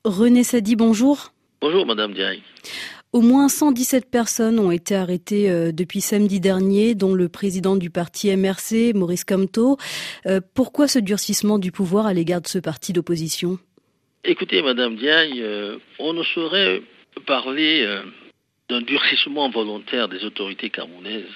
René Sadi, bonjour. Bonjour Madame Diaye. Au moins 117 personnes ont été arrêtées depuis samedi dernier, dont le président du parti MRC, Maurice Kamto. Pourquoi ce durcissement du pouvoir à l'égard de ce parti d'opposition ? Écoutez Madame Diaye, on ne saurait parler d'un durcissement volontaire des autorités camerounaises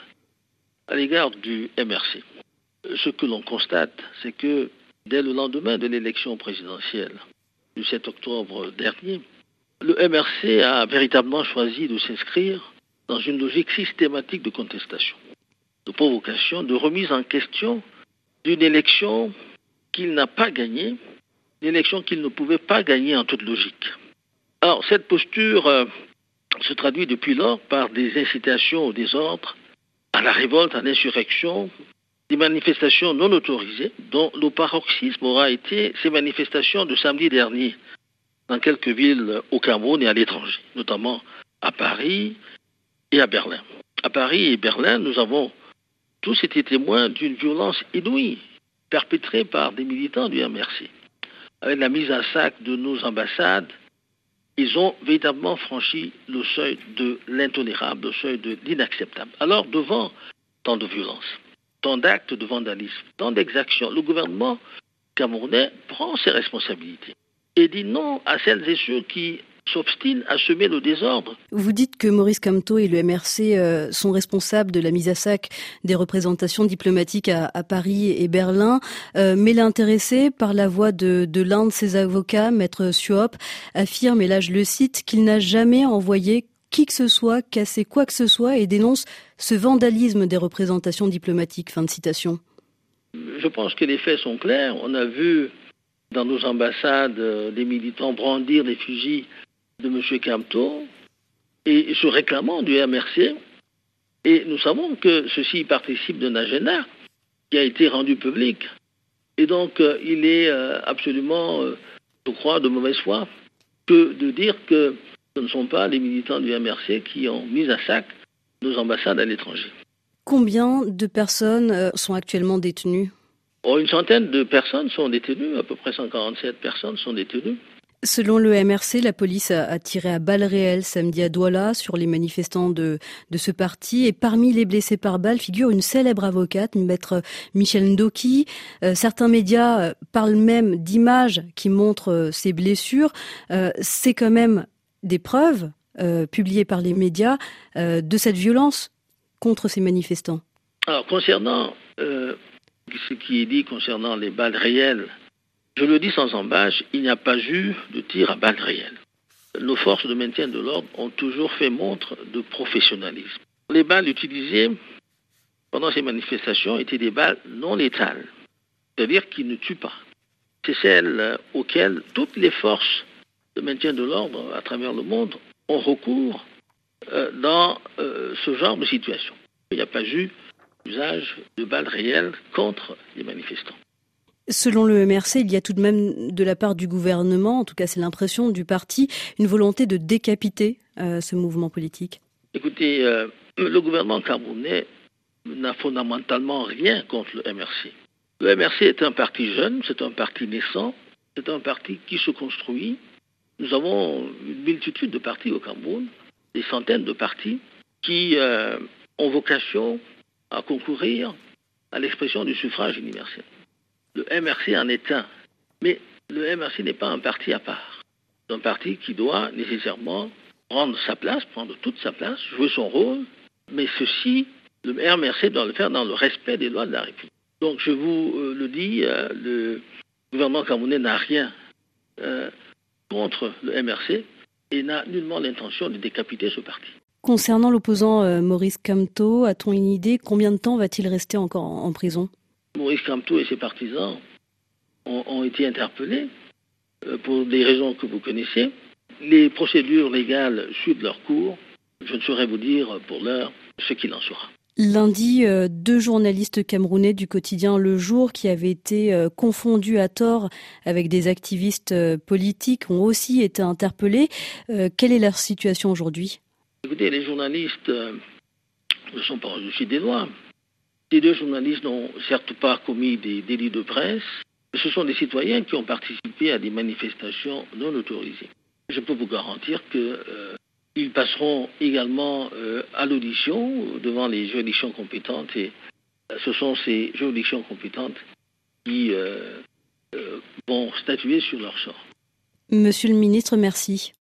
à l'égard du MRC. Ce que l'on constate, c'est que dès le lendemain de l'élection présidentielle du 7 octobre dernier, le MRC a véritablement choisi de s'inscrire dans une logique systématique de contestation, de provocation, de remise en question d'une élection qu'il n'a pas gagnée, une élection qu'il ne pouvait pas gagner en toute logique. Alors, cette posture se traduit depuis lors par des incitations au désordre, à la révolte, à l'insurrection, des manifestations non autorisées, dont le paroxysme aura été ces manifestations de samedi dernier dans quelques villes au Cameroun et à l'étranger, notamment à Paris et à Berlin. À Paris et Berlin, nous avons tous été témoins d'une violence inouïe perpétrée par des militants du MRC. Avec la mise à sac de nos ambassades, ils ont véritablement franchi le seuil de l'intolérable, le seuil de l'inacceptable. Alors, devant tant de violence, tant d'actes de vandalisme, tant d'exactions, le gouvernement camerounais prend ses responsabilités et dit non à celles et ceux qui s'obstinent à semer le désordre. Vous dites que Maurice Kamto et le MRC sont responsables de la mise à sac des représentations diplomatiques à Paris et Berlin, mais l'intéressé, par la voix de l'un de ses avocats, Maître Suop, affirme, et là je le cite, qu'il n'a jamais envoyé qui que ce soit, cassé quoi que ce soit, et dénonce ce vandalisme des représentations diplomatiques. Fin de citation. Je pense que les faits sont clairs. On a vu dans nos ambassades les militants brandir les fusils de M. Kamto et se réclamant du MRC. Et nous savons que ceci participe d'un agenda qui a été rendu public. Et donc, il est absolument, je crois, de mauvaise foi que de dire que ce ne sont pas les militants du MRC qui ont mis à sac nos ambassades à l'étranger. Combien de personnes sont actuellement détenues ? Une centaine de personnes sont détenues, à peu près 147 personnes sont détenues. Selon le MRC, la police a tiré à balles réelles samedi à Douala sur les manifestants de ce parti. Et parmi les blessés par balles figure une célèbre avocate, maître Michel Ndoki. Certains médias parlent même d'images qui montrent ces blessures. C'est quand même des preuves publiées par les médias de cette violence contre ces manifestants. Alors, concernant ce qui est dit concernant les balles réelles, je le dis sans embâche, il n'y a pas eu de tir à balles réelles. Nos forces de maintien de l'ordre ont toujours fait montre de professionnalisme. Les balles utilisées pendant ces manifestations étaient des balles non létales, c'est-à-dire qui ne tuent pas. C'est celles auxquelles toutes les forces de maintien de l'ordre à travers le monde ont recours dans ce genre de situation. Il n'y a pas eu d'usage de balles réelles contre les manifestants. Selon le MRC, il y a tout de même de la part du gouvernement, en tout cas c'est l'impression du parti, une volonté de décapiter ce mouvement politique. Écoutez, le gouvernement camerounais n'a fondamentalement rien contre le MRC. Le MRC est un parti jeune, c'est un parti naissant, c'est un parti qui se construit. Nous avons une multitude de partis au Cameroun, des centaines de partis qui ont vocation à concourir à l'expression du suffrage universel. Le MRC en est un, mais le MRC n'est pas un parti à part. C'est un parti qui doit nécessairement prendre sa place, prendre toute sa place, jouer son rôle, mais ceci, le MRC doit le faire dans le respect des lois de la République. Donc je vous le dis, le gouvernement camerounais n'a rien contre le MRC et n'a nullement l'intention de décapiter ce parti. Concernant l'opposant Maurice Kamto, a-t-on une idée combien de temps va-t-il rester encore en prison ? Maurice Kamto et ses partisans ont été interpellés pour des raisons que vous connaissez. Les procédures légales suivent leur cours. Je ne saurais vous dire pour l'heure ce qu'il en sera. Lundi, 2 journalistes camerounais du quotidien Le Jour qui avaient été confondus à tort avec des activistes politiques ont aussi été interpellés. Quelle est leur situation aujourd'hui ? Écoutez, les journalistes ne sont pas au-dessus des lois. Ces 2 journalistes n'ont certes pas commis des délits de presse, Ce sont des citoyens qui ont participé à des manifestations non autorisées. Je peux vous garantir qu'ils passeront également à l'audition devant les juridictions compétentes et ce sont ces juridictions compétentes qui vont statuer sur leur sort. Monsieur le ministre, merci.